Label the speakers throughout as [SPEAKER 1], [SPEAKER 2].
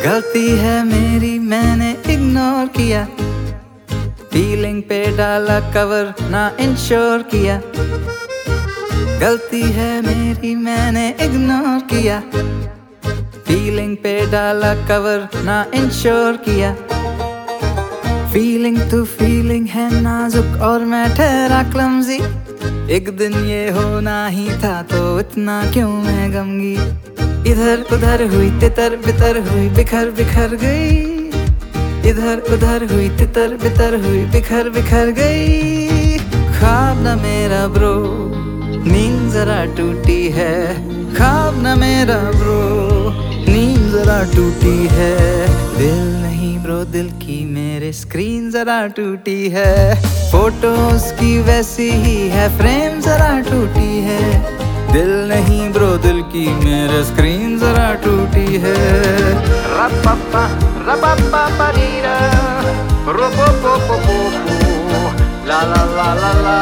[SPEAKER 1] गलती है मेरी, मैंने इग्नोर किया, फीलिंग पे डाला कवर, ना इंश्योर किया। गलती है मेरी, मैंने इग्नोर किया, फीलिंग पे डाला कवर, ना इंश्योर किया। फीलिंग तो फीलिंग है नाजुक और मैं ठहरा क्लमजी। एक दिन ये होना ही था तो इतना क्यों मैं गमगी। इधर उधर हुई तितर बितर हुई बिखर बिखर गई, इधर उधर हुई तितर बितर हुई बिखर बिखर गई। ख्वाब न मेरा ब्रो, नींद जरा टूटी है। ख्वाब न मेरा ब्रो, नींद जरा टूटी है। दिल नहीं ब्रो, दिल की मेरे स्क्रीन जरा टूटी है। फोटोज की वैसी ही है, फ्रेम जरा टूटी है। दिल नहीं ब्रो, दिल की मेरे स्क्रीन जरा टूटी है। रपपा रपपा परीरा रोपोपोपोपो ला ला ला ला ला।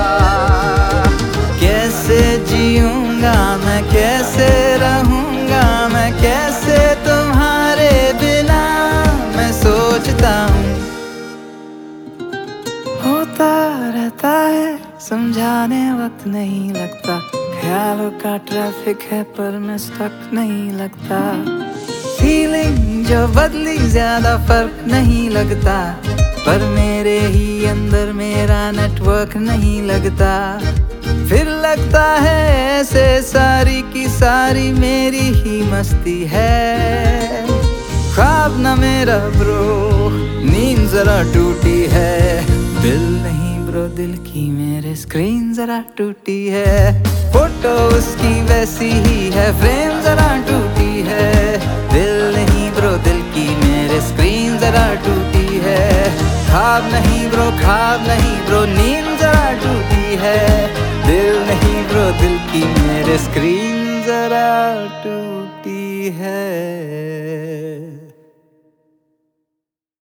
[SPEAKER 1] कैसे जीऊंगा मैं, कैसे रहूंगा मैं, कैसे तुम्हारे बिना मैं सोचता हूँ। होता रहता है, समझाने वक्त नहीं लगता। ख्यालों का ट्रैफिक है पर मैं स्टक नहीं लगता। फीलिंग जो बदली ज्यादा फर्क नहीं लगता, पर मेरे ही अंदर मेरा नेटवर्क नहीं लगता। फिर लगता है ऐसे सारी की सारी मेरी ही मस्ती है। ख्वाब न मेरा ब्रो, नींद जरा टूटी है। दिल नहीं ब्रो, दिल की मेरे स्क्रीन जरा टूटी है। फोटो उसकी वैसी ही है, फ्रेम जरा टूटी है। दिल नहीं ब्रो, दिल की मेरे स्क्रीन जरा टूटी है। ख्वाब नहीं ब्रो, ख्वाब नहीं ब्रो, नींद जरा टूटी है। दिल नहीं ब्रो, दिल की मेरे स्क्रीन जरा टूटी है।